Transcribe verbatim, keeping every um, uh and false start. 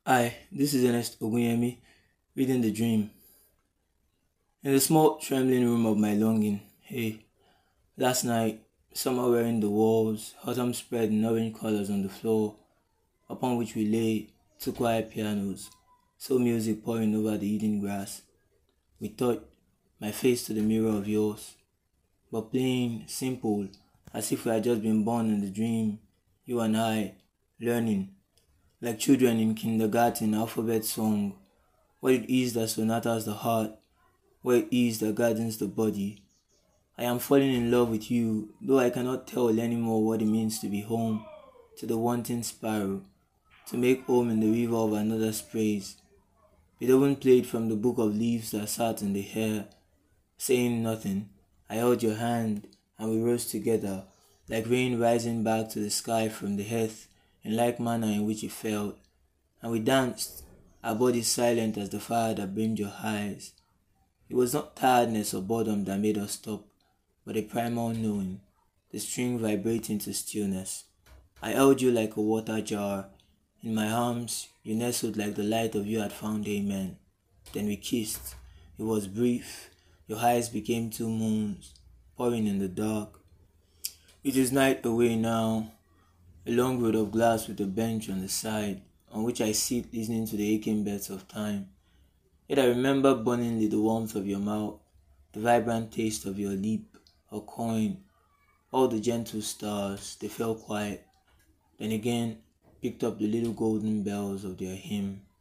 Hi, this is Ernest Ogunyemi reading The Dream. In the small, trembling room of my longing, hey, last night, somewhere in the walls, autumn spread in orange colors on the floor, upon which we lay, two quiet pianos, so music pouring over the hidden grass. We thought, my face to the mirror of yours, but plain, simple, as if we had just been born in the dream, you and I, learning, like children in kindergarten alphabet song, what it is that sonatas the heart, what it is that gardens the body. I am falling in love with you, though I cannot tell anymore what it means to be home, to the wanting sparrow, to make home in the river of another's praise. Beethoven played from the book of leaves that sat in the air, saying nothing. I held your hand, and we rose together, like rain rising back to the sky from the earth, in like manner in which it fell. And we danced, our bodies silent as the fire that brimmed your eyes. It was not tiredness or boredom that made us stop, but a primal knowing, the string vibrating to stillness. I held you like a water jar. In my arms, you nestled like the light of you had found amen. Then we kissed. It was brief. Your eyes became two moons, pouring in the dark. It is night away now, a long road of glass with a bench on the side, on which I sit listening to the aching beats of time. Yet I remember burningly the warmth of your mouth, the vibrant taste of your lip, a coin, all the gentle stars. They fell quiet, then again picked up the little golden bells of their hymn.